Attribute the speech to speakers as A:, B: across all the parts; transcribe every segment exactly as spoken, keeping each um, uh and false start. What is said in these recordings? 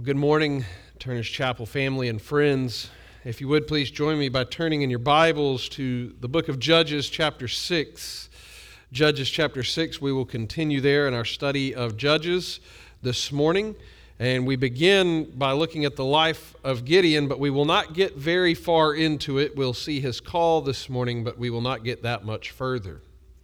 A: Well, good morning, Turners Chapel family and friends. If you would, please join me by turning in your Bibles to the book of Judges, chapter six. Judges, chapter six, we will continue there in our study of Judges this morning. And we begin by looking at the life of Gideon, but we will not get very far into it. We'll see his call this morning, but we will not get that much further.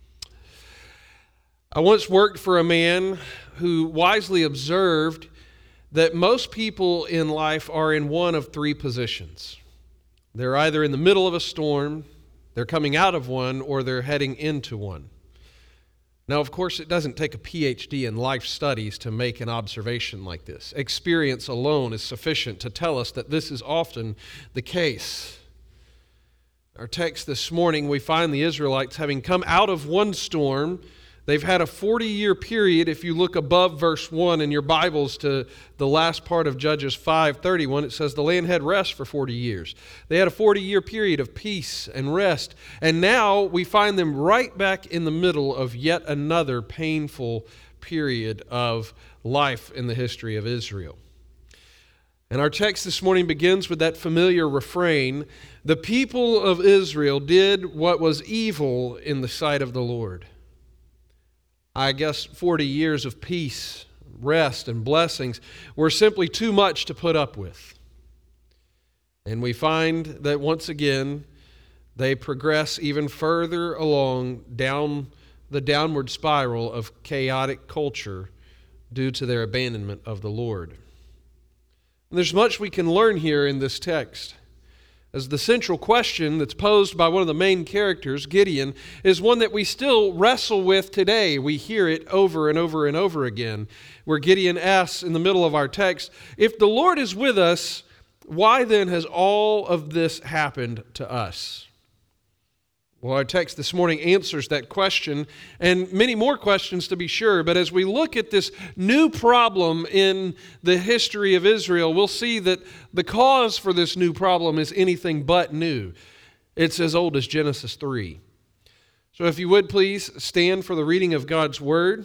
A: I once worked for a man who wisely observed that most people in life are in one of three positions. They're either in the middle of a storm, they're coming out of one, or they're heading into one. Now, of course, it doesn't take a P H D in life studies to make an observation like this. Experience alone is sufficient to tell us that this is often the case. Our text this morning, we find the Israelites having come out of one storm. They've had a forty-year period. If you look above verse one in your Bibles to the last part of Judges five thirty-one, it says the land had rest for forty years. They had a forty-year period of peace and rest. And now we find them right back in the middle of yet another painful period of life in the history of Israel. And our text this morning begins with that familiar refrain, "The people of Israel did what was evil in the sight of the Lord." I guess forty years of peace, rest, and blessings were simply too much to put up with. And we find that once again, they progress even further along down the downward spiral of chaotic culture due to their abandonment of the Lord. And there's much we can learn here in this text, as the central question that's posed by one of the main characters, Gideon, is one that we still wrestle with today. We hear it over and over and over again, where Gideon asks in the middle of our text, "If the Lord is with us, why then has all of this happened to us?" Well, our text this morning answers that question, and many more questions to be sure. But as we look at this new problem in the history of Israel, we'll see that the cause for this new problem is anything but new. It's as old as Genesis three. So if you would please stand for the reading of God's Word.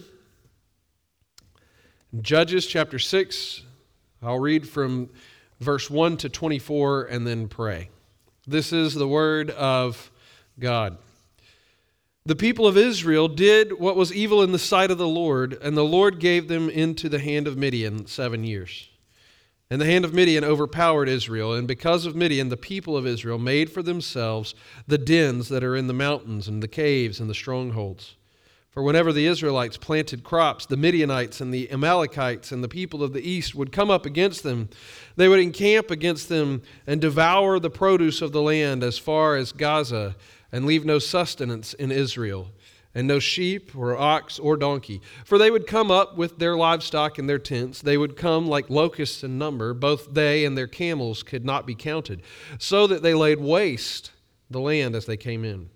A: Judges chapter six, I'll read from verse one to twenty-four and then pray. This is the Word of God. The people of Israel did what was evil in the sight of the Lord, and the Lord gave them into the hand of Midian seven years. And the hand of Midian overpowered Israel, and because of Midian, the people of Israel made for themselves the dens that are in the mountains and the caves and the strongholds. For whenever the Israelites planted crops, the Midianites and the Amalekites and the people of the east would come up against them. They would encamp against them and devour the produce of the land as far as Gaza, and leave no sustenance in Israel, and no sheep or ox or donkey. For they would come up with their livestock in their tents. They would come like locusts in number. Both they and their camels could not be counted, so that they laid waste the land as they came in.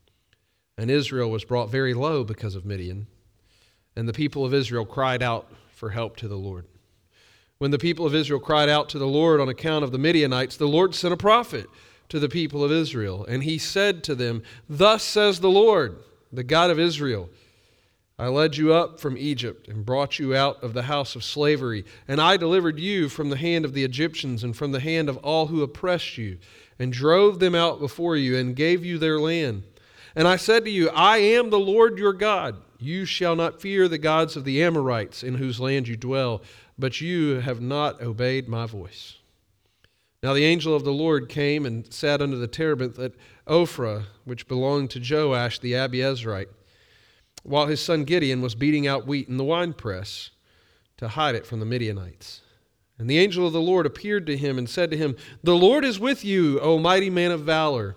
A: And Israel was brought very low because of Midian, and the people of Israel cried out for help to the Lord. When the people of Israel cried out to the Lord on account of the Midianites, the Lord sent a prophet to the people of Israel, and he said to them, "Thus says the Lord, the God of Israel, I led you up from Egypt and brought you out of the house of slavery, and I delivered you from the hand of the Egyptians and from the hand of all who oppressed you, and drove them out before you and gave you their land. And I said to you, I am the Lord your God. You shall not fear the gods of the Amorites in whose land you dwell, but you have not obeyed my voice." Now the angel of the Lord came and sat under the terebinth at Ophrah, which belonged to Joash the Abiezrite, while his son Gideon was beating out wheat in the winepress to hide it from the Midianites. And the angel of the Lord appeared to him and said to him, "The Lord is with you, O mighty man of valor."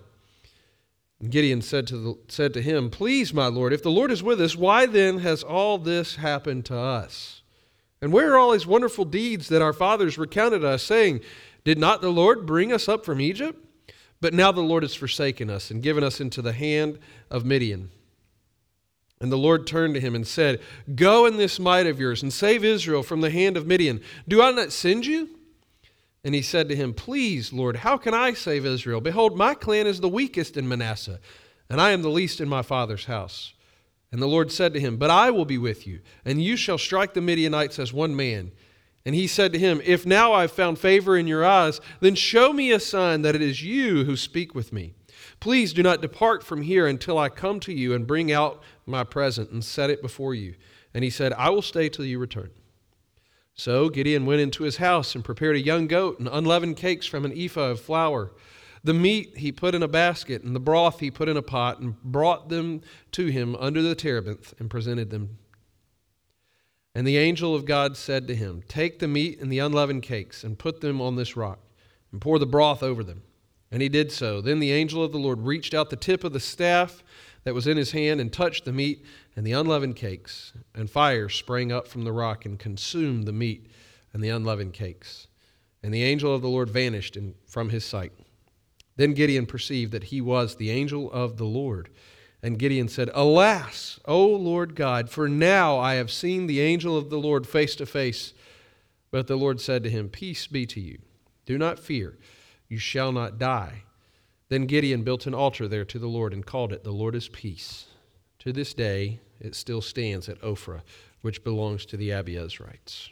A: And Gideon said to, the, said to him, "Please, my Lord, if the Lord is with us, why then has all this happened to us? And where are all these wonderful deeds that our fathers recounted us, saying, Did not the Lord bring us up from Egypt? But now the Lord has forsaken us and given us into the hand of Midian." And the Lord turned to him and said, "Go in this might of yours and save Israel from the hand of Midian. Do I not send you?" And he said to him, "Please, Lord, how can I save Israel? Behold, my clan is the weakest in Manasseh, and I am the least in my father's house." And the Lord said to him, "But I will be with you, and you shall strike the Midianites as one man, And he said to him, if now I've found favor in your eyes, then show me a sign that it is you who speak with me. Please do not depart from here until I come to you and bring out my present and set it before you. And he said, I will stay till you return. So Gideon went into his house and prepared a young goat and unleavened cakes from an ephah of flour. The meat he put in a basket, and the broth he put in a pot, and brought them to him under the terebinth and presented them. And the angel of God said to him, take the meat and the unleavened cakes and put them on this rock and pour the broth over them. And he did so. Then the angel of the Lord reached out the tip of the staff that was in his hand and touched the meat and the unleavened cakes. And fire sprang up from the rock and consumed the meat and the unleavened cakes. And the angel of the Lord vanished in, from his sight. Then Gideon perceived that he was the angel of the Lord. And Gideon said, alas, O Lord God, for now I have seen the angel of the Lord face to face. But the Lord said to him, peace be to you. Do not fear. You shall not die. Then Gideon built an altar there to the Lord and called it, the Lord is peace. To this day it still stands at Ophrah, which belongs to the Abiezrites.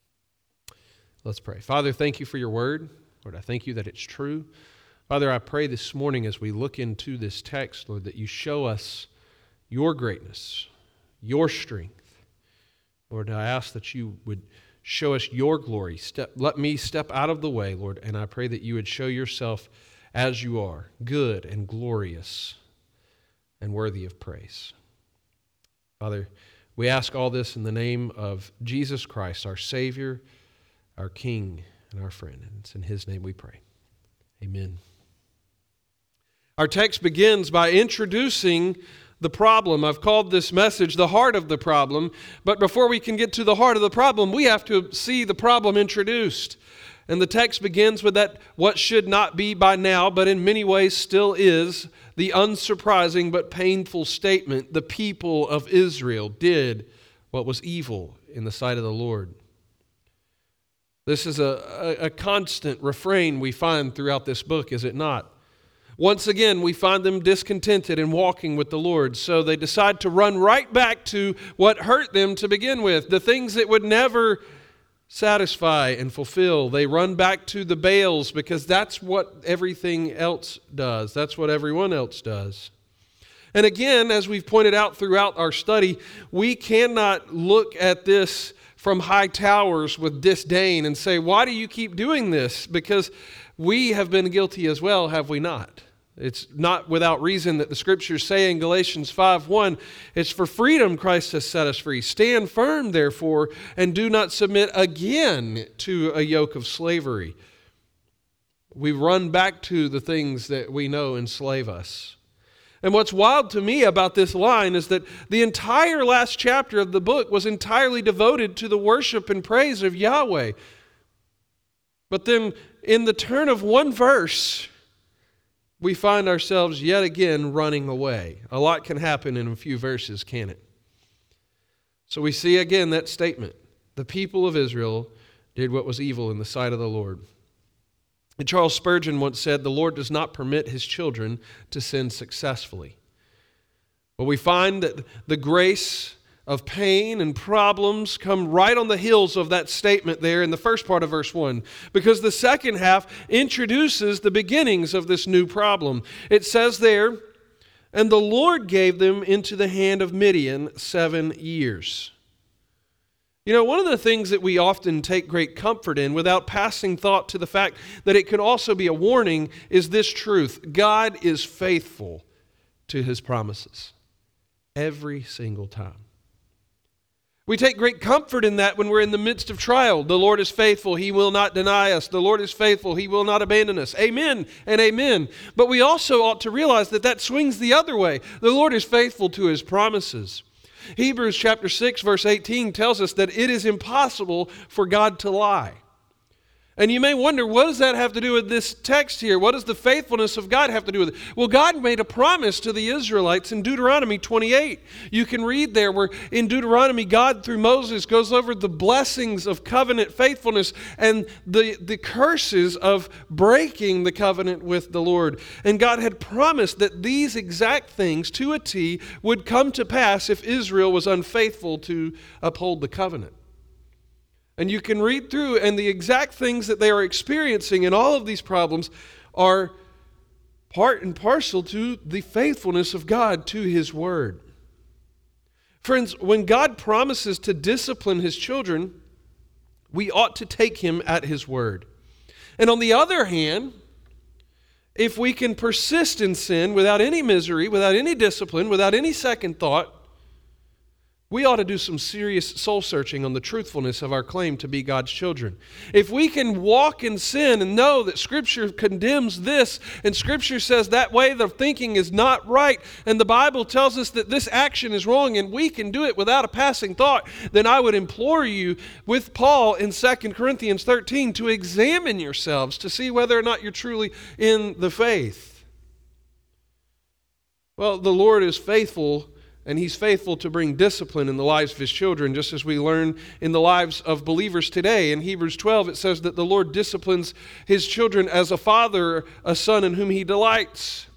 A: Let's pray. Father, thank you for your word. Lord, I thank you that it's true. Father, I pray this morning as we look into this text, Lord, that you show us your greatness, your strength. Lord, I ask that you would show us your glory. Step, let me step out of the way, Lord, and I pray that you would show yourself as you are, good and glorious and worthy of praise. Father, we ask all this in the name of Jesus Christ, our Savior, our King, and our friend. And it's in his name we pray. Amen. Our text begins by introducing the problem. I've called this message the heart of the problem, but before we can get to the heart of the problem, we have to see the problem introduced. And the text begins with that what should not be by now, but in many ways still is, the unsurprising but painful statement, the people of Israel did what was evil in the sight of the Lord. This is a, a, a constant refrain we find throughout this book, is it not? Once again, we find them discontented and walking with the Lord, so they decide to run right back to what hurt them to begin with, the things that would never satisfy and fulfill. They run back to the Baals because that's what everything else does. That's what everyone else does. And again, as we've pointed out throughout our study, we cannot look at this from high towers with disdain and say, why do you keep doing this? Because we have been guilty as well, have we not? It's not without reason that the Scriptures say in Galatians five one, it's for freedom Christ has set us free. Stand firm, therefore, and do not submit again to a yoke of slavery. We run back to the things that we know enslave us. And what's wild to me about this line is that the entire last chapter of the book was entirely devoted to the worship and praise of Yahweh. But then in the turn of one verse, we find ourselves yet again running away. A lot can happen in a few verses, can't it? So we see again that statement. The people of Israel did what was evil in the sight of the Lord. And Charles Spurgeon once said, the Lord does not permit his children to sin successfully. But we find that the grace of pain and problems come right on the heels of that statement there in the first part of verse one, because the second half introduces the beginnings of this new problem. It says there, and the Lord gave them into the hand of Midian seven years. You know, one of the things that we often take great comfort in without passing thought to the fact that it could also be a warning is this truth. God is faithful to his promises every single time. We take great comfort in that when we're in the midst of trial. The Lord is faithful. He will not deny us. The Lord is faithful. He will not abandon us. Amen and amen. But we also ought to realize that that swings the other way. The Lord is faithful to his promises. Hebrews chapter six verse eighteen tells us that it is impossible for God to lie. And you may wonder, what does that have to do with this text here? What does the faithfulness of God have to do with it? Well, God made a promise to the Israelites in Deuteronomy twenty-eight. You can read there where in Deuteronomy, God through Moses goes over the blessings of covenant faithfulness and the, the curses of breaking the covenant with the Lord. And God had promised that these exact things to a T would come to pass if Israel was unfaithful to uphold the covenant. And you can read through, and the exact things that they are experiencing in all of these problems are part and parcel to the faithfulness of God to His Word. Friends, when God promises to discipline His children, we ought to take Him at His word. And on the other hand, if we can persist in sin without any misery, without any discipline, without any second thought, we ought to do some serious soul searching on the truthfulness of our claim to be God's children. If we can walk in sin and know that Scripture condemns this, and Scripture says that way of thinking is not right, and the Bible tells us that this action is wrong, and we can do it without a passing thought, then I would implore you with Paul in Second Corinthians thirteen to examine yourselves to see whether or not you're truly in the faith. Well, the Lord is faithful, and He's faithful to bring discipline in the lives of His children, just as we learn in the lives of believers today. In Hebrews twelve, it says that the Lord disciplines His children as a father, a son in whom He delights.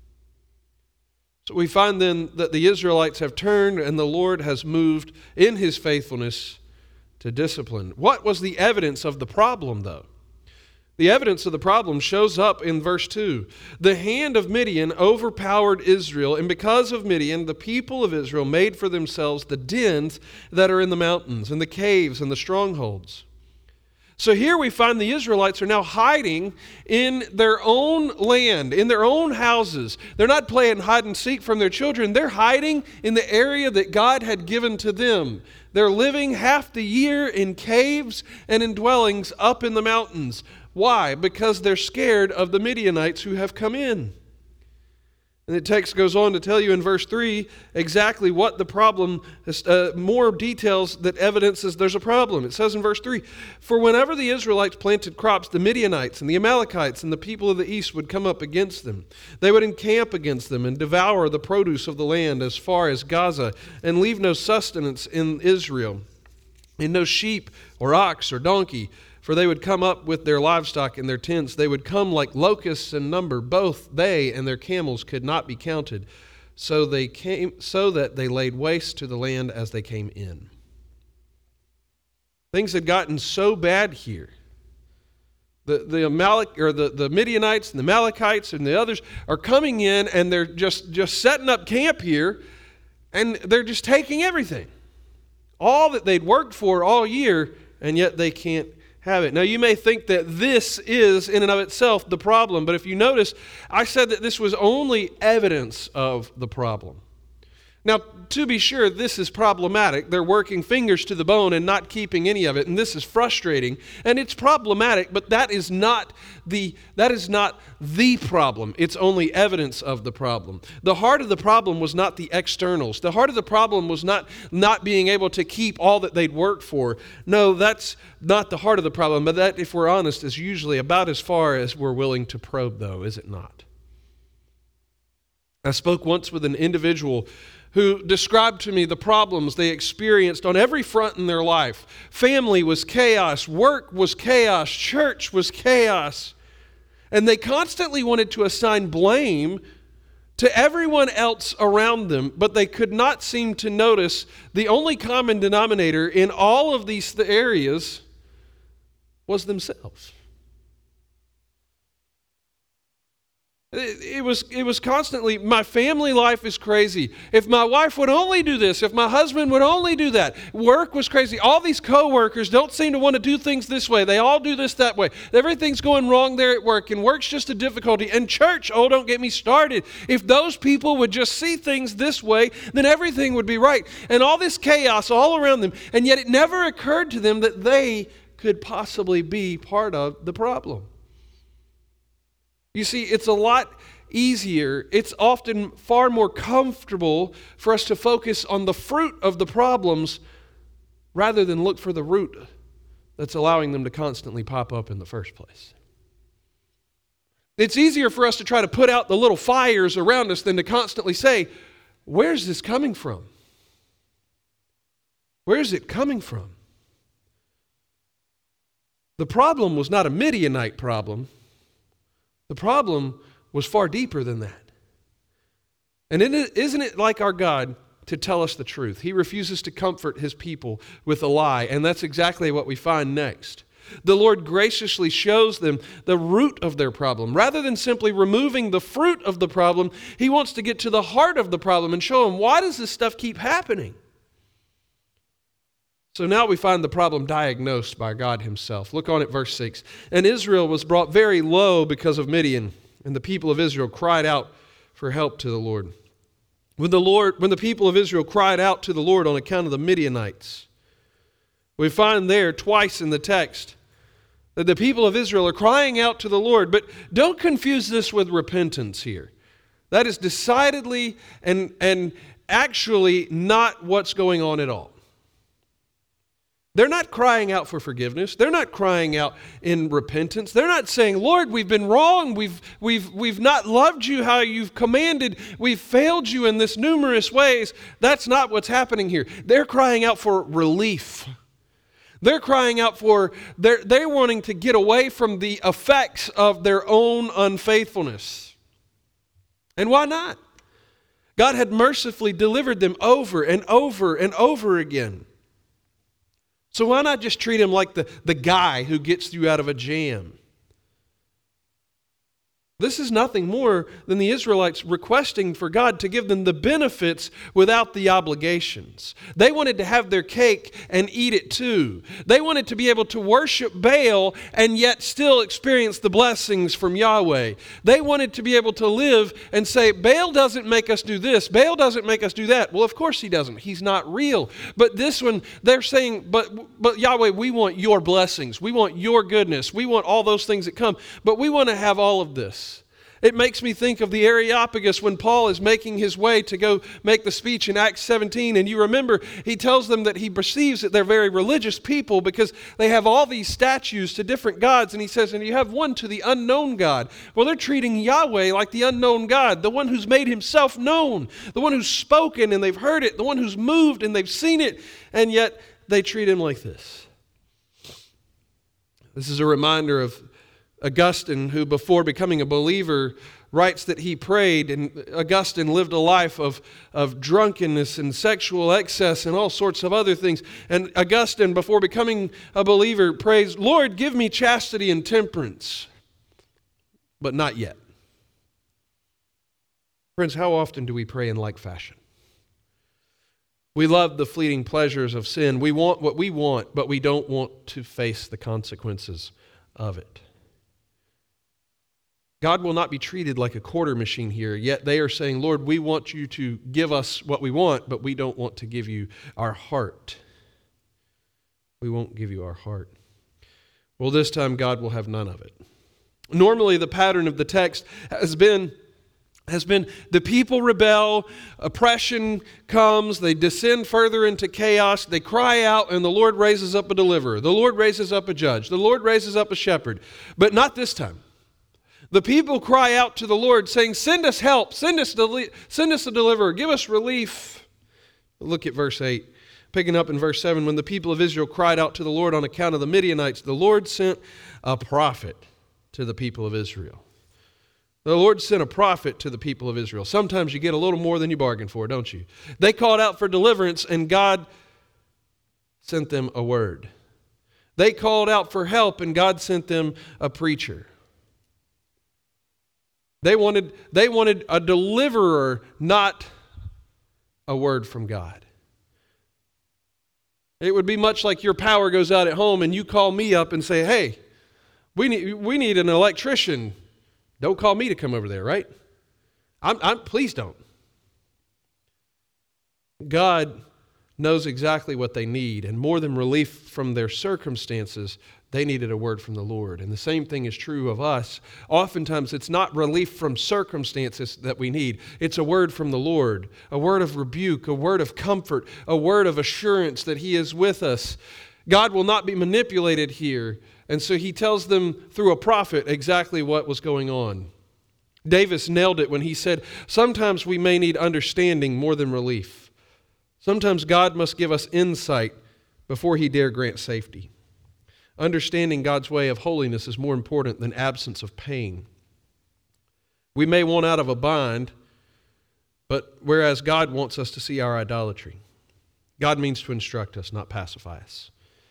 A: So we find then that the Israelites have turned, and the Lord has moved in His faithfulness to discipline. What was the evidence of the problem, though? The evidence of the problem shows up in verse two. The hand of Midian overpowered Israel, and because of Midian, the people of Israel made for themselves the dens that are in the mountains, and the caves, and the strongholds. So here we find the Israelites are now hiding in their own land, in their own houses. They're not playing hide and seek from their children. They're hiding in the area that God had given to them. They're living half the year in caves and in dwellings up in the mountains. Why? Because they're scared of the Midianites who have come in. And the text goes on to tell you in verse three exactly what the problem is, uh, more details that evidences there's a problem. It says in verse three, "For whenever the Israelites planted crops, the Midianites and the Amalekites and the people of the east would come up against them. They would encamp against them and devour the produce of the land as far as Gaza and leave no sustenance in Israel, and no sheep or ox or donkey. For they would come up with their livestock in their tents. They would come like locusts in number. Both they and their camels could not be counted. So they came, so that they laid waste to the land as they came in." Things had gotten so bad here. The the Amalek or the, the Midianites and the Amalekites and the others are coming in, and they're just, just setting up camp here, and they're just taking everything. All that they'd worked for all year, and yet they can't have it. Now, you may think that this is, in and of itself, the problem, but if you notice, I said that this was only evidence of the problem. Now, to be sure, this is problematic. They're working fingers to the bone and not keeping any of it, and this is frustrating, and it's problematic, but that is not the that is not the problem. It's only evidence of the problem. The heart of the problem was not the externals. The heart of the problem was not not being able to keep all that they'd worked for. No, that's not the heart of the problem, but that, if we're honest, is usually about as far as we're willing to probe, though, is it not? I spoke once with an individual who described to me the problems they experienced on every front in their life. Family was chaos, work was chaos, church was chaos. And they constantly wanted to assign blame to everyone else around them, but they could not seem to notice the only common denominator in all of these areas was themselves. It was, it was constantly, my family life is crazy. If my wife would only do this, if my husband would only do that. Work was crazy. All these co-workers don't seem to want to do things this way. They all do this that way. Everything's going wrong there at work, and work's just a difficulty. And church, oh, don't get me started. If those people would just see things this way, then everything would be right. And all this chaos all around them, and yet it never occurred to them that they could possibly be part of the problem. You see, it's a lot easier, it's often far more comfortable for us to focus on the fruit of the problems rather than look for the root that's allowing them to constantly pop up in the first place. It's easier for us to try to put out the little fires around us than to constantly say, where's this coming from? Where's it coming from? The problem was not a Midianite problem. The problem was far deeper than that. And isn't it like our God to tell us the truth. He refuses to comfort his people with a lie, and that's exactly what we find next. The Lord graciously shows them the root of their problem. Rather than simply removing the fruit of the problem, he wants to get to the heart of the problem and show them, why does this stuff keep happening? So now we find the problem diagnosed by God himself. Look on at verse six. And Israel was brought very low because of Midian, and the people of Israel cried out for help to the Lord. When the Lord, when the people of Israel cried out to the Lord on account of the Midianites, we find there twice in the text that the people of Israel are crying out to the Lord. But don't confuse this with repentance here. That is decidedly and, and actually not what's going on at all. They're not crying out for forgiveness. They're not crying out in repentance. They're not saying, Lord, we've been wrong. We've, we've, we've not loved you how you've commanded. We've failed you in this numerous ways. That's not what's happening here. They're crying out for relief. They're crying out for, they're, they're wanting to get away from the effects of their own unfaithfulness. And why not? God had mercifully delivered them over and over and over again. So why not just treat him like the, the guy who gets you out of a jam? This is nothing more than the Israelites requesting for God to give them the benefits without the obligations. They wanted to have their cake and eat it too. They wanted to be able to worship Baal and yet still experience the blessings from Yahweh. They wanted to be able to live and say, Baal doesn't make us do this. Baal doesn't make us do that. Well, of course he doesn't. He's not real. But this one, they're saying, but, but Yahweh, we want your blessings. We want your goodness. We want all those things that come. But we want to have all of this. It makes me think of the Areopagus when Paul is making his way to go make the speech in Acts seventeen. And you remember, he tells them that he perceives that they're very religious people because they have all these statues to different gods. And he says, and you have one to the unknown God. Well, they're treating Yahweh like the unknown God, the one who's made himself known, the one who's spoken and they've heard it, the one who's moved and they've seen it. And yet they treat him like this. This is a reminder of Augustine, who before becoming a believer writes that he prayed, and Augustine lived a life of, of drunkenness and sexual excess and all sorts of other things. And Augustine, before becoming a believer, prays, Lord, give me chastity and temperance, but not yet. Friends, how often do we pray in like fashion? We love the fleeting pleasures of sin. We want what we want, but we don't want to face the consequences of it. God will not be treated like a quarter machine here, yet they are saying, Lord, we want you to give us what we want, but we don't want to give you our heart. We won't give you our heart. Well, this time God will have none of it. Normally, the pattern of the text has been, has been the people rebel, oppression comes, they descend further into chaos, they cry out, and the Lord raises up a deliverer. The Lord raises up a judge. The Lord raises up a shepherd. But not this time. The people cry out to the Lord saying, send us help, send us, deli- send us a deliverer, give us relief. Look at verse eight. Picking up in verse seven, when the people of Israel cried out to the Lord on account of the Midianites, the Lord sent a prophet to the people of Israel. The Lord sent a prophet to the people of Israel. Sometimes you get a little more than you bargained for, don't you? They called out for deliverance, and God sent them a word. They called out for help, and God sent them a preacher. They wanted, they wanted a deliverer, not a word from God. It would be much like your power goes out at home and you call me up and say, hey, we need, we need an electrician. Don't call me to come over there, right? I'm, I'm, please don't. God knows exactly what they need, and more than relief from their circumstances, they needed a word from the Lord. And the same thing is true of us. Oftentimes, it's not relief from circumstances that we need. It's a word from the Lord, a word of rebuke, a word of comfort, a word of assurance that He is with us. God will not be manipulated here. And so He tells them through a prophet exactly what was going on. Davis nailed it when he said, sometimes we may need understanding more than relief. Sometimes God must give us insight before He dare grant safety. Understanding God's way of holiness is more important than absence of pain. We may want out of a bind, But whereas God wants us to see our idolatry, God means to instruct us, not pacify us.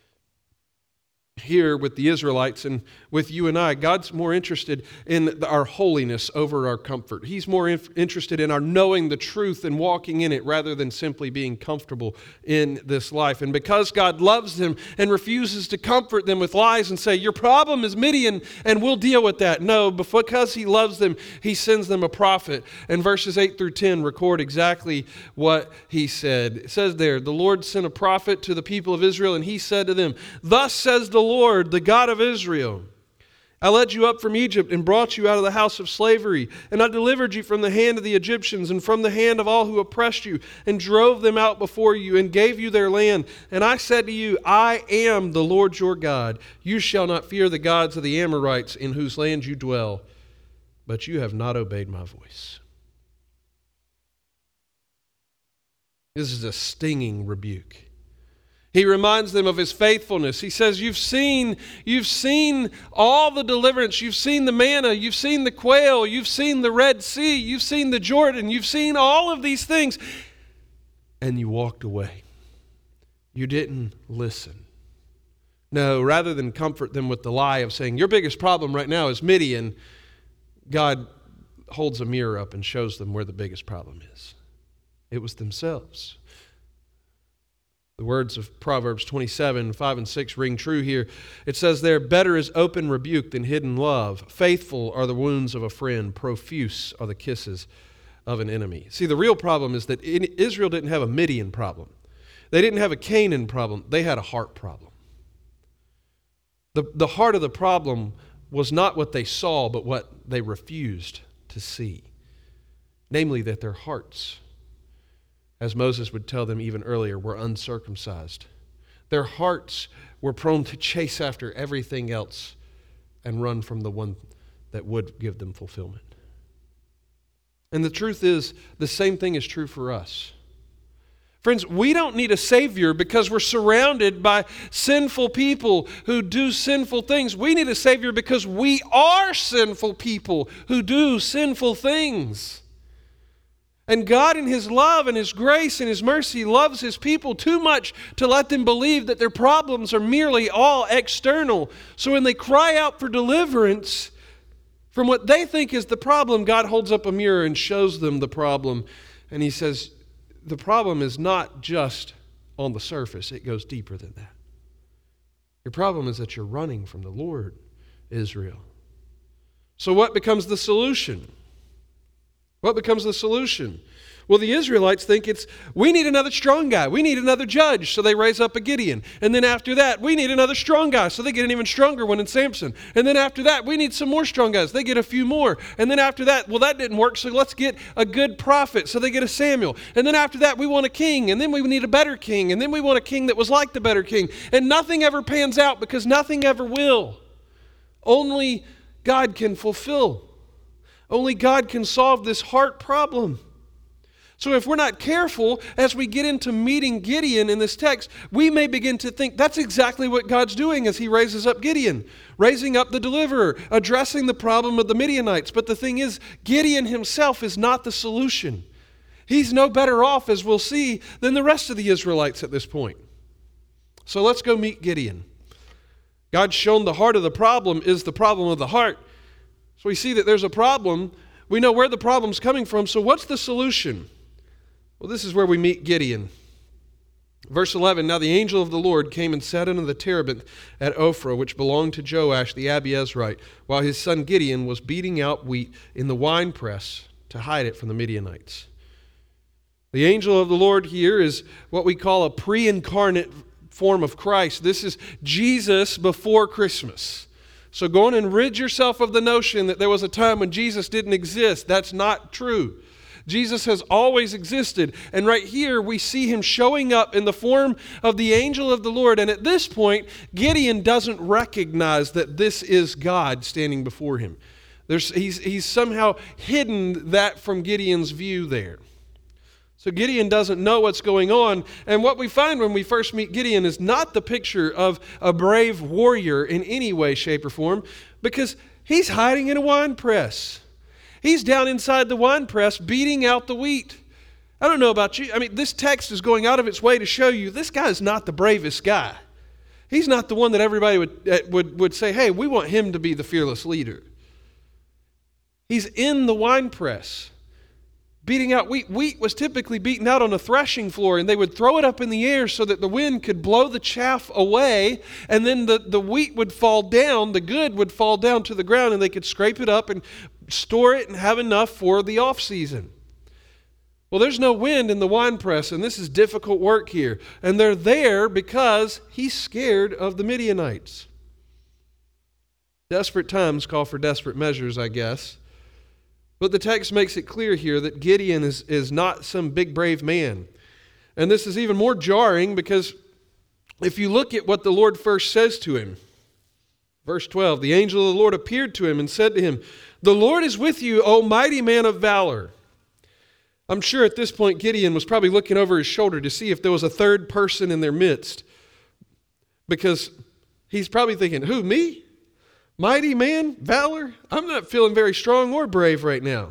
A: Here with the Israelites and with you and I, God's more interested in our holiness over our comfort. He's more in- interested in our knowing the truth and walking in it rather than simply being comfortable in this life. And because God loves them and refuses to comfort them with lies and say, your problem is Midian and we'll deal with that. No, because he loves them, he sends them a prophet. And verses eight through ten record exactly what he said. It says there, the Lord sent a prophet to the people of Israel and he said to them, thus says the Lord, the God of Israel, I led you up from Egypt and brought you out of the house of slavery, and I delivered you from the hand of the Egyptians and from the hand of all who oppressed you, and drove them out before you, and gave you their land. And I said to you, I am the Lord your God. You shall not fear the gods of the Amorites in whose land you dwell, but you have not obeyed my voice. This is a stinging rebuke. He reminds them of his faithfulness. He says, you've seen, you've seen all the deliverance. You've seen the manna. You've seen the quail. You've seen the Red Sea. You've seen the Jordan. You've seen all of these things. And you walked away. You didn't listen. No, rather than comfort them with the lie of saying, your biggest problem right now is Midian, God holds a mirror up and shows them where the biggest problem is. It was themselves. The words of Proverbs twenty-seven, five and six ring true here. It says there, better is open rebuke than hidden love. Faithful are the wounds of a friend. Profuse are the kisses of an enemy. See, the real problem is that Israel didn't have a Midian problem. They didn't have a Canaan problem. They had a heart problem. The, the heart of the problem was not what they saw, but what they refused to see. Namely, that their hearts, as Moses would tell them even earlier, were uncircumcised. Their hearts were prone to chase after everything else and run from the one that would give them fulfillment. And the truth is, the same thing is true for us. Friends, we don't need a Savior because we're surrounded by sinful people who do sinful things. We need a Savior because we are sinful people who do sinful things. And God in His love and His grace and His mercy loves His people too much to let them believe that their problems are merely all external. So when they cry out for deliverance from what they think is the problem, God holds up a mirror and shows them the problem. And He says, the problem is not just on the surface. It goes deeper than that. Your problem is that you're running from the Lord, Israel. So what becomes the solution? What becomes the solution? Well, the Israelites think it's, we need another strong guy. We need another judge. So they raise up a Gideon. And then after that, we need another strong guy. So they get an even stronger one in Samson. And then after that, we need some more strong guys. They get a few more. And then after that, well, that didn't work. So let's get a good prophet. So they get a Samuel. And then after that, we want a king. And then we need a better king. And then we want a king that was like the better king. And nothing ever pans out because nothing ever will. Only God can fulfill. Only God can solve this heart problem. So if we're not careful, as we get into meeting Gideon in this text, we may begin to think that's exactly what God's doing as He raises up Gideon, raising up the deliverer, addressing the problem of the Midianites. But the thing is, Gideon himself is not the solution. He's no better off, as we'll see, than the rest of the Israelites at this point. So let's go meet Gideon. God's shown the heart of the problem is the problem of the heart. So we see that there's a problem. We know where the problem's coming from. So what's the solution? Well, this is where we meet Gideon. Verse eleven, now the angel of the Lord came and sat under the terebinth at Ophrah, which belonged to Joash the Abiezrite, while his son Gideon was beating out wheat in the winepress to hide it from the Midianites. The angel of the Lord here is what we call a pre-incarnate form of Christ. This is Jesus before Christmas. So go on and rid yourself of the notion that there was a time when Jesus didn't exist. That's not true. Jesus has always existed. And right here we see Him showing up in the form of the angel of the Lord. And at this point, Gideon doesn't recognize that this is God standing before him. There's, he's, he's somehow hidden that from Gideon's view there. So Gideon doesn't know what's going on. And what we find when we first meet Gideon is not the picture of a brave warrior in any way, shape, or form, because he's hiding in a wine press. He's down inside the wine press beating out the wheat. I don't know about you. I mean, this text is going out of its way to show you this guy's not the bravest guy. He's not the one that everybody would, would, would say, hey, we want him to be the fearless leader. He's in the winepress, beating out wheat. Wheat was typically beaten out on a threshing floor, and they would throw it up in the air so that the wind could blow the chaff away, and then the, the wheat would fall down, the good would fall down to the ground, and they could scrape it up and store it and have enough for the off-season. Well, there's no wind in the winepress, and this is difficult work here. And they're there because he's scared of the Midianites. Desperate times call for desperate measures, I guess. But the text makes it clear here that Gideon is, is not some big, brave man. And this is even more jarring because if you look at what the Lord first says to him, verse twelve, the angel of the Lord appeared to him and said to him, "The Lord is with you, O mighty man of valor." I'm sure at this point Gideon was probably looking over his shoulder to see if there was a third person in their midst. Because he's probably thinking, who, me? Mighty man? Valor? I'm not feeling very strong or brave right now.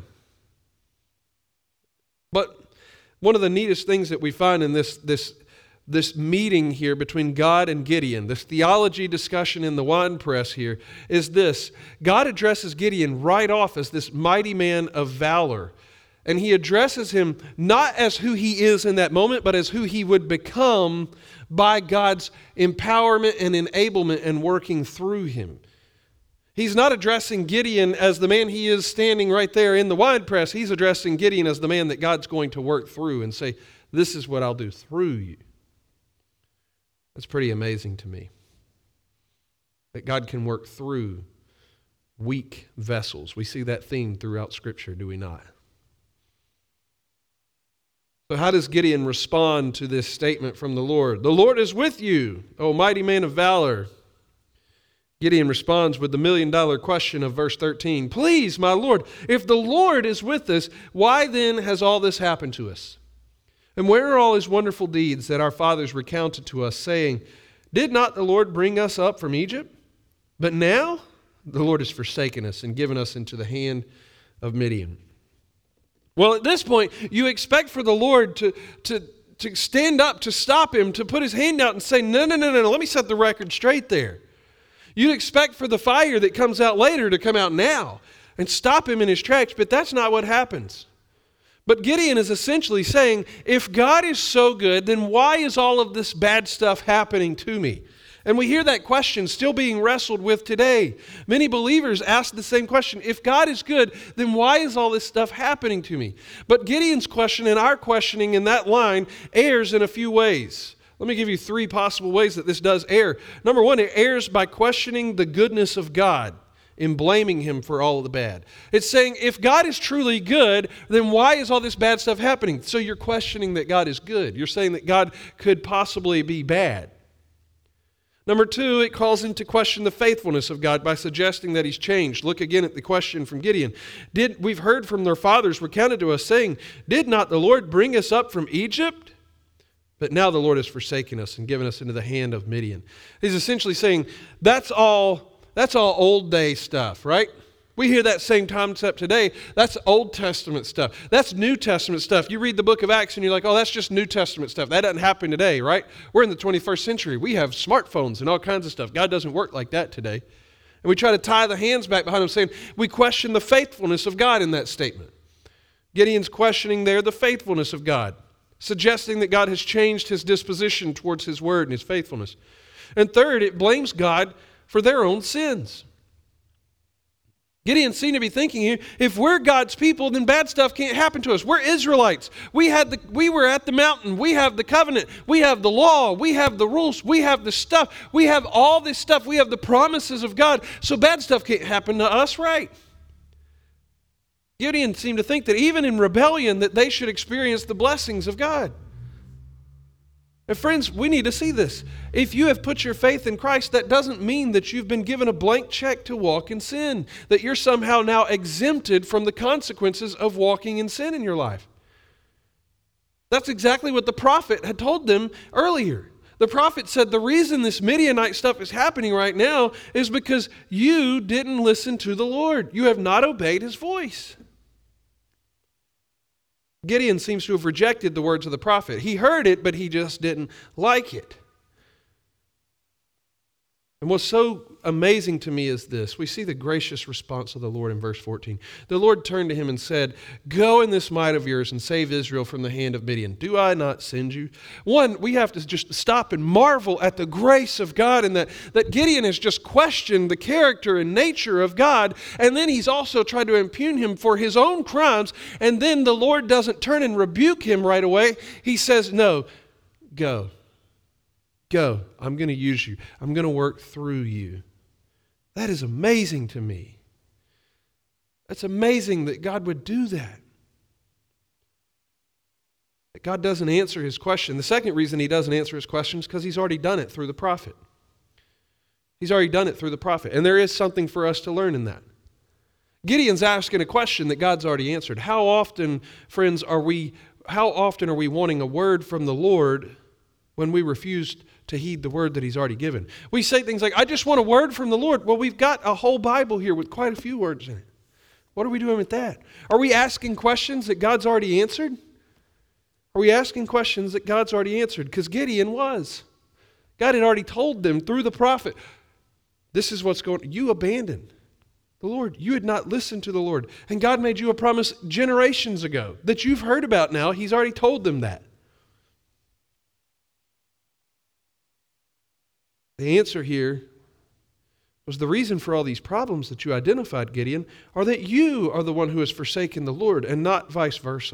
A: But one of the neatest things that we find in this, this, this meeting here between God and Gideon, this theology discussion in the winepress here, is this. God addresses Gideon right off as this mighty man of valor. And he addresses him not as who he is in that moment, but as who he would become by God's empowerment and enablement and working through him. He's not addressing Gideon as the man he is standing right there in the winepress. He's addressing Gideon as the man that God's going to work through and say, this is what I'll do through you. That's pretty amazing to me. That God can work through weak vessels. We see that theme throughout Scripture, do we not? So how does Gideon respond to this statement from the Lord? The Lord is with you, O mighty man of valor. Gideon responds with the million-dollar question of verse thirteen. Please, my Lord, if the Lord is with us, why then has all this happened to us? And where are all his wonderful deeds that our fathers recounted to us, saying, did not the Lord bring us up from Egypt? But now the Lord has forsaken us and given us into the hand of Midian. Well, at this point, you expect for the Lord to, to, to stand up, to stop him, to put his hand out and say, no, no, no, no, no, let me set the record straight there. You'd expect for the fire that comes out later to come out now and stop him in his tracks, but that's not what happens. But Gideon is essentially saying, if God is so good, then why is all of this bad stuff happening to me? And we hear that question still being wrestled with today. Many believers ask the same question. If God is good, then why is all this stuff happening to me? But Gideon's question and our questioning in that line errs in a few ways. Let me give you three possible ways that this does err. Number one, it errs by questioning the goodness of God in blaming him for all of the bad. It's saying, if God is truly good, then why is all this bad stuff happening? So you're questioning that God is good. You're saying that God could possibly be bad. Number two, it calls into question the faithfulness of God by suggesting that he's changed. Look again at the question from Gideon. Did we've heard from their fathers recounted to us, saying, did not the Lord bring us up from Egypt? But now the Lord has forsaken us and given us into the hand of Midian. He's essentially saying, that's all, that's all old day stuff, right? We hear that same concept today. That's Old Testament stuff. That's New Testament stuff. You read the book of Acts and you're like, oh, that's just New Testament stuff. That doesn't happen today, right? We're in the twenty-first century. We have smartphones and all kinds of stuff. God doesn't work like that today. And we try to tie the hands back behind him, saying we question the faithfulness of God in that statement. Gideon's questioning there the faithfulness of God, suggesting that God has changed his disposition towards his word and his faithfulness. And third, it blames God for their own sins. Gideon seemed to be thinking here, if we're God's people, then bad stuff can't happen to us. We're Israelites. We had the, we were at the mountain. We have the covenant. We have the law. We have the rules. We have the stuff. We have all this stuff. We have the promises of God. So bad stuff can't happen to us, right? Gideon seemed to think that even in rebellion that they should experience the blessings of God. And friends, we need to see this. If you have put your faith in Christ, that doesn't mean that you've been given a blank check to walk in sin, that you're somehow now exempted from the consequences of walking in sin in your life. That's exactly what the prophet had told them earlier. The prophet said the reason this Midianite stuff is happening right now is because you didn't listen to the Lord. You have not obeyed his voice. Gideon seems to have rejected the words of the prophet. He heard it, but he just didn't like it. And what's so amazing to me is this. We see the gracious response of the Lord in verse fourteen. The Lord turned to him and said, "Go in this might of yours and save Israel from the hand of Midian. Do I not send you?" One, we have to just stop and marvel at the grace of God, and that, that Gideon has just questioned the character and nature of God, and then he's also tried to impugn him for his own crimes, and then the Lord doesn't turn and rebuke him right away. He says, "No, go. Go. I'm going to use you. I'm going to work through you." That is amazing to me. That's amazing that God would do that. That God doesn't answer his question. The second reason he doesn't answer his question is because he's already done it through the prophet. He's already done it through the prophet. And there is something for us to learn in that. Gideon's asking a question that God's already answered. How often, friends, are we, how often are we wanting a word from the Lord when we refuse to heed the word that he's already given? We say things like, "I just want a word from the Lord." Well, we've got a whole Bible here with quite a few words in it. What are we doing with that? Are we asking questions that God's already answered? Are we asking questions that God's already answered? Because Gideon was. God had already told them through the prophet, this is what's going on. You abandoned the Lord. You had not listened to the Lord. And God made you a promise generations ago that you've heard about now. He's already told them that. The answer here was the reason for all these problems that you identified, Gideon, are that you are the one who has forsaken the Lord and not vice versa.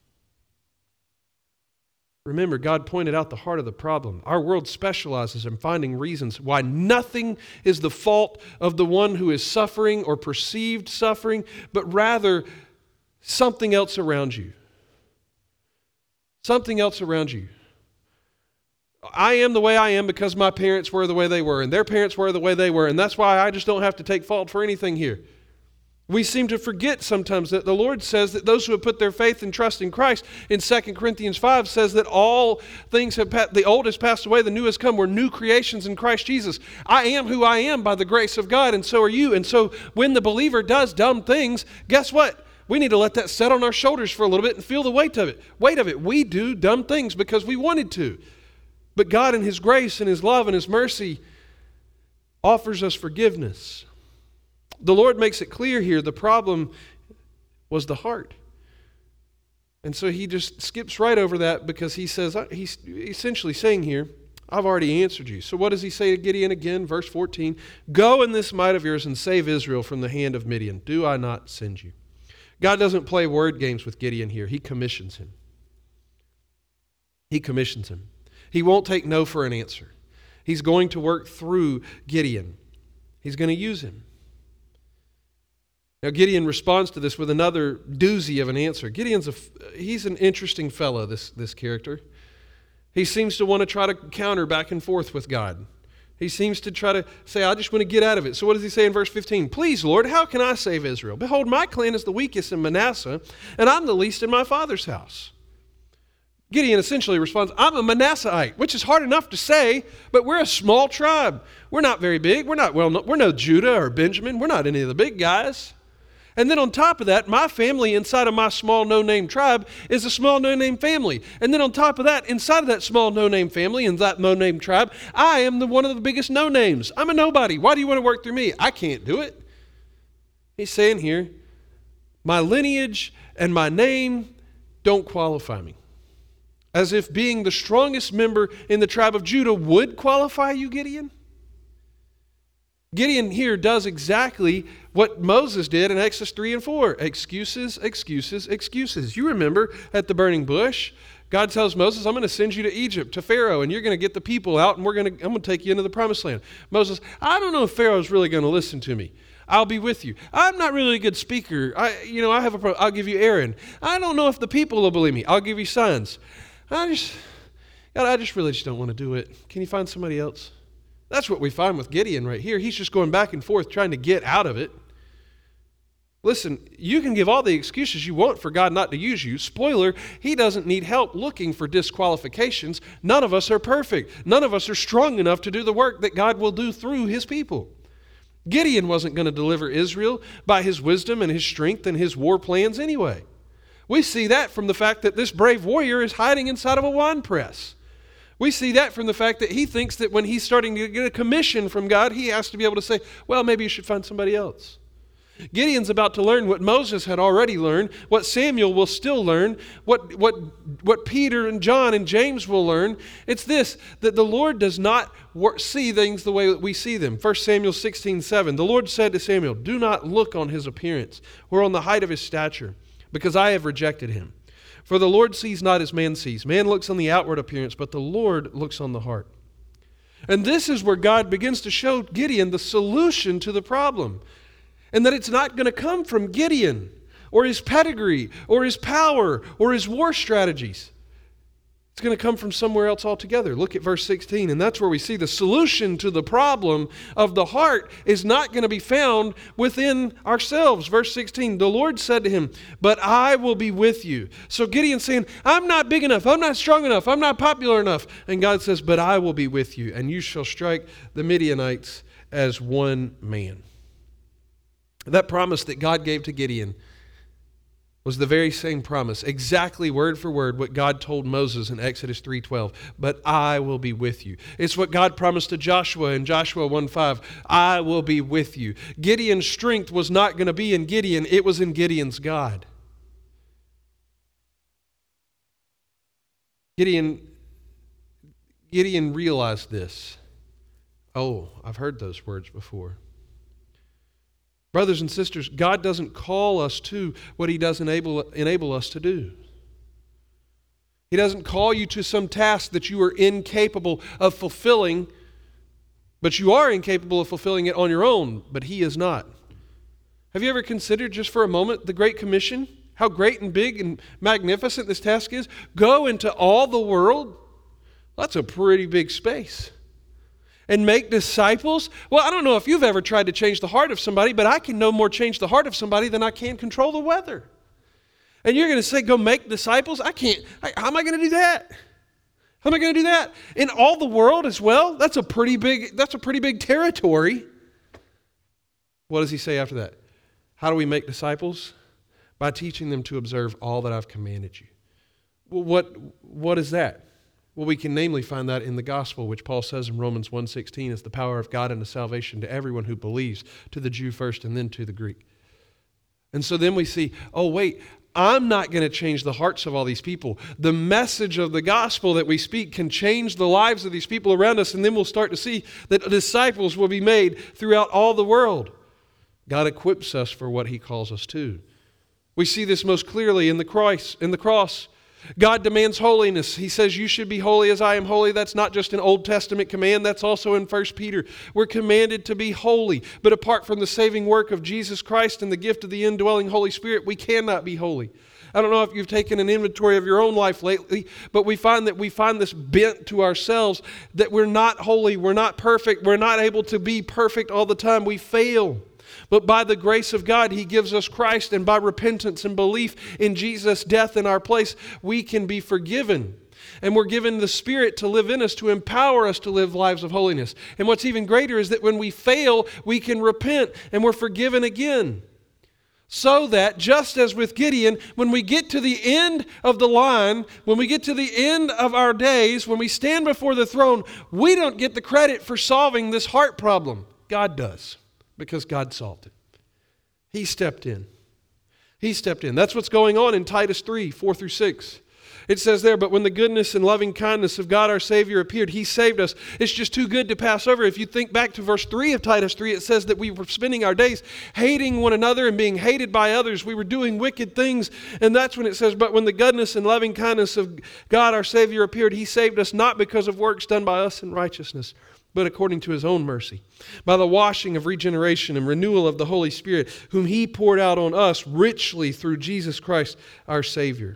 A: Remember, God pointed out the heart of the problem. Our world specializes in finding reasons why nothing is the fault of the one who is suffering or perceived suffering, but rather something else around you. Something else around you. I am the way I am because my parents were the way they were, and their parents were the way they were, and that's why I just don't have to take fault for anything here. We seem to forget sometimes that the Lord says that those who have put their faith and trust in Christ, in Second Corinthians five, says that all things have passed, the old has passed away, the new has come. We're new creations in Christ Jesus. I am who I am by the grace of God, and so are you. And so when the believer does dumb things, guess what? We need to let that set on our shoulders for a little bit and feel the weight of it. Weight of it. We do dumb things because we wanted to. But God in His grace and His love and His mercy offers us forgiveness. The Lord makes it clear here the problem was the heart. And so He just skips right over that because He says, He's essentially saying here, I've already answered you. So what does He say to Gideon again? Verse fourteen, "Go in this might of yours and save Israel from the hand of Midian. Do I not send you?" God doesn't play word games with Gideon here. He commissions him. He commissions him. He won't take no for an answer. He's going to work through Gideon. He's going to use him. Now Gideon responds to this with another doozy of an answer. Gideon's a, he's an interesting fellow, this, this character. He seems to want to try to counter back and forth with God. He seems to try to say, I just want to get out of it. So what does he say in verse fifteen? "Please, Lord, how can I save Israel? Behold, my clan is the weakest in Manasseh, and I'm the least in my father's house." Gideon essentially responds, I'm a Manassehite, which is hard enough to say, but we're a small tribe. We're not very big. We're not well. We're no Judah or Benjamin. We're not any of the big guys. And then on top of that, my family inside of my small no-name tribe is a small no-name family. And then on top of that, inside of that small no-name family and that no-name tribe, I am the one of the biggest no-names. I'm a nobody. Why do you want to work through me? I can't do it. He's saying here, my lineage and my name don't qualify me. As if being the strongest member in the tribe of Judah would qualify you, Gideon. Gideon here does exactly what Moses did in Exodus three and four. Excuses, excuses, excuses. You remember at the burning bush, God tells Moses, I'm going to send you to Egypt, to Pharaoh, and you're going to get the people out, and we're going to, I'm going to take you into the promised land. Moses, I don't know if Pharaoh's really going to listen to me. I'll be with you. I'm not really a good speaker. I, you know, I have a pro- I'll give you Aaron. I don't know if the people will believe me. I'll give you sons. I just, God, I just really just don't want to do it. Can you find somebody else? That's what we find with Gideon right here. He's just going back and forth trying to get out of it. Listen, you can give all the excuses you want for God not to use you. Spoiler, He doesn't need help looking for disqualifications. None of us are perfect. None of us are strong enough to do the work that God will do through His people. Gideon wasn't going to deliver Israel by his wisdom and his strength and his war plans anyway. We see that from the fact that this brave warrior is hiding inside of a wine press. We see that from the fact that he thinks that when he's starting to get a commission from God, he has to be able to say, well, maybe you should find somebody else. Gideon's about to learn what Moses had already learned, what Samuel will still learn, what, what, what Peter and John and James will learn. It's this, that the Lord does not see things the way that we see them. First Samuel sixteen seven, the Lord said to Samuel, do not look on his appearance or on the height of his stature, because I have rejected him. For the Lord sees not as man sees. Man looks on the outward appearance, but the Lord looks on the heart. And this is where God begins to show Gideon the solution to the problem. And that it's not going to come from Gideon or his pedigree or his power or his war strategies. It's going to come from somewhere else altogether. Look at verse sixteen, and that's where we see the solution to the problem of the heart is not going to be found within ourselves. Verse sixteen, the Lord said to him, but I will be with you. So Gideon's saying, I'm not big enough, I'm not strong enough, I'm not popular enough. And God says, but I will be with you, and you shall strike the Midianites as one man. That promise that God gave to Gideon was the very same promise, exactly word for word what God told Moses in Exodus three twelve, but I will be with you. It's what God promised to Joshua in Joshua one five, I will be with you. Gideon's strength was not going to be in Gideon, it was in Gideon's God. Gideon, Gideon realized this. Oh, I've heard those words before. Brothers and sisters, God doesn't call us to what He doesn't enable, enable us to do. He doesn't call you to some task that you are incapable of fulfilling, but you are incapable of fulfilling it on your own, but He is not. Have you ever considered just for a moment the Great Commission? How great and big and magnificent this task is? Go into all the world. That's a pretty big space. And make disciples? Well, I don't know if you've ever tried to change the heart of somebody, but I can no more change the heart of somebody than I can control the weather. And you're going to say, go make disciples? I can't. I, how am I going to do that? How am I going to do that? In all the world as well? That's a pretty big, that's a pretty big territory. What does he say after that? How do we make disciples? By teaching them to observe all that I've commanded you. Well, what, what is that? Well, we can namely find that in the gospel, which Paul says in Romans one sixteen is the power of God unto salvation to everyone who believes, to the Jew first and then to the Greek. And so then we see, oh wait, I'm not going to change the hearts of all these people. The message of the gospel that we speak can change the lives of these people around us, and then we'll start to see that disciples will be made throughout all the world. God equips us for what He calls us to. We see this most clearly in the cross. In the cross. God demands holiness. He says, you should be holy as I am holy. That's not just an Old Testament command. That's also in First Peter. We're commanded to be holy. But apart from the saving work of Jesus Christ and the gift of the indwelling Holy Spirit, we cannot be holy. I don't know if you've taken an inventory of your own life lately, but we find that we find this bent to ourselves that we're not holy, we're not perfect, we're not able to be perfect all the time. We fail. But by the grace of God, He gives us Christ, and by repentance and belief in Jesus' death in our place, we can be forgiven. And we're given the Spirit to live in us, to empower us to live lives of holiness. And what's even greater is that when we fail, we can repent, and we're forgiven again. So that, just as with Gideon, when we get to the end of the line, when we get to the end of our days, when we stand before the throne, we don't get the credit for solving this heart problem. God does. Because God solved it. He stepped in. He stepped in. That's what's going on in Titus three, four through six. It says there, but when the goodness and loving kindness of God our Savior appeared, He saved us. It's just too good to pass over. If you think back to verse three of Titus three, it says that we were spending our days hating one another and being hated by others. We were doing wicked things. And that's when it says, but when the goodness and loving kindness of God our Savior appeared, He saved us not because of works done by us in righteousness, but according to His own mercy, by the washing of regeneration and renewal of the Holy Spirit, whom He poured out on us richly through Jesus Christ our Savior.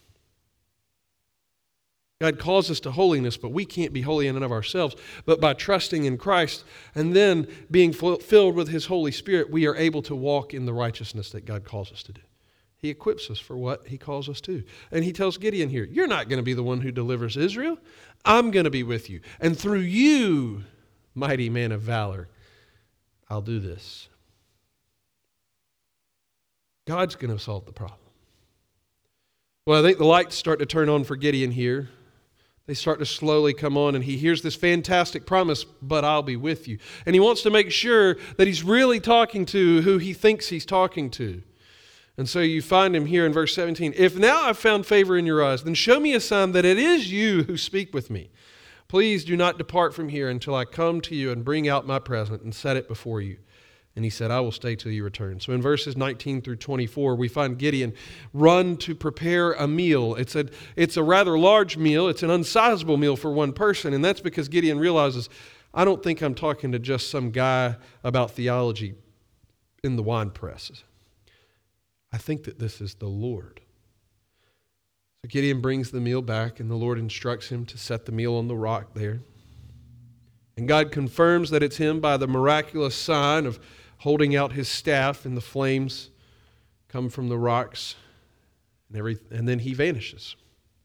A: God calls us to holiness, but we can't be holy in and of ourselves. But by trusting in Christ and then being filled with His Holy Spirit, we are able to walk in the righteousness that God calls us to do. He equips us for what He calls us to. And He tells Gideon here, you're not going to be the one who delivers Israel. I'm going to be with you. And through you, mighty man of valor, I'll do this. God's going to solve the problem. Well, I think the lights start to turn on for Gideon here. They start to slowly come on, and he hears this fantastic promise, but I'll be with you. And he wants to make sure that he's really talking to who he thinks he's talking to. And so you find him here in verse seventeen. If now I've found favor in your eyes, then show me a sign that it is you who speak with me. Please do not depart from here until I come to you and bring out my present and set it before you. And he said, I will stay till you return. So in verses nineteen through twenty-four, we find Gideon run to prepare a meal. It's a, it's a rather large meal. It's an unsizable meal for one person. And that's because Gideon realizes, I don't think I'm talking to just some guy about theology in the wine presses. I think that this is the Lord. So Gideon brings the meal back, and the Lord instructs him to set the meal on the rock there. And God confirms that it's him by the miraculous sign of holding out his staff, and the flames come from the rocks, and, every, and then he vanishes.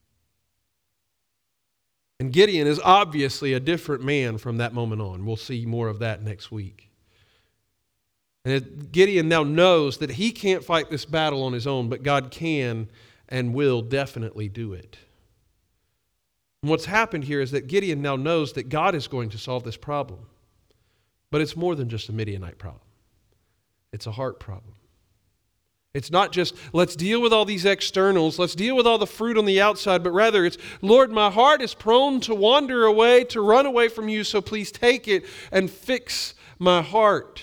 A: And Gideon is obviously a different man from that moment on. We'll see more of that next week. And it, Gideon now knows that he can't fight this battle on his own, but God can and will definitely do it. And what's happened here is that Gideon now knows that God is going to solve this problem. But it's more than just a Midianite problem. It's a heart problem. It's not just, let's deal with all these externals, let's deal with all the fruit on the outside, but rather it's, Lord, my heart is prone to wander away, to run away from you, so please take it and fix my heart.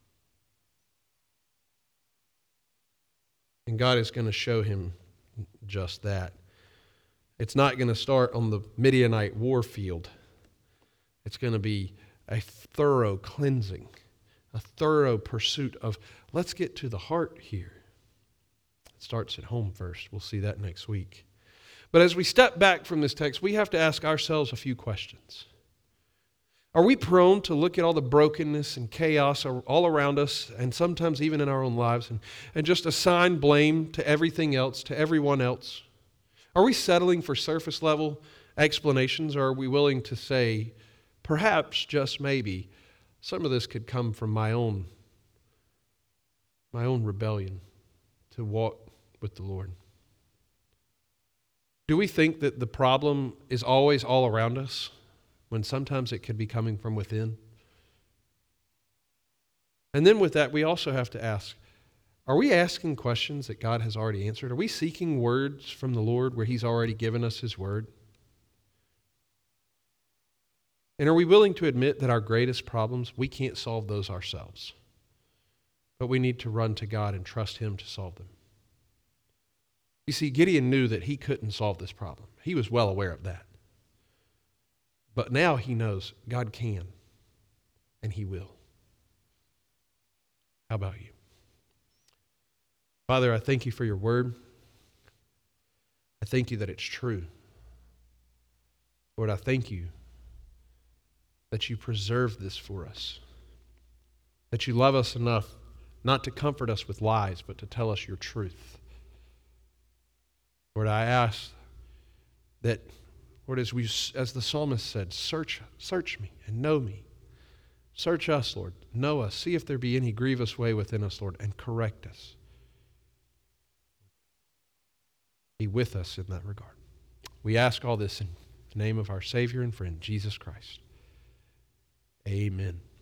A: And God is going to show him just that. It's not going to start on the Midianite war field. It's going to be a thorough cleansing, a thorough pursuit of, let's get to the heart here. It starts at home first. We'll see that next week. But as we step back from this text, we have to ask ourselves a few questions. Are we prone to look at all the brokenness and chaos all around us, and sometimes even in our own lives, and, and just assign blame to everything else, to everyone else? Are we settling for surface level explanations, or are we willing to say, perhaps, just maybe, some of this could come from my own, my own rebellion to walk with the Lord? Do we think that the problem is always all around us, when sometimes it could be coming from within? And then with that, we also have to ask, are we asking questions that God has already answered? Are we seeking words from the Lord where He's already given us His word? And are we willing to admit that our greatest problems, we can't solve those ourselves, but we need to run to God and trust Him to solve them? You see, Gideon knew that he couldn't solve this problem. He was well aware of that. But now he knows God can, and He will. How about you? Father, I thank You for Your word. I thank You that it's true. Lord, I thank You that You preserve this for us, that You love us enough not to comfort us with lies, but to tell us Your truth. Lord, I ask that, Lord, as we, as the psalmist said, search, search me and know me. Search us, Lord. Know us. See if there be any grievous way within us, Lord, and correct us. Be with us in that regard. We ask all this in the name of our Savior and friend, Jesus Christ. Amen.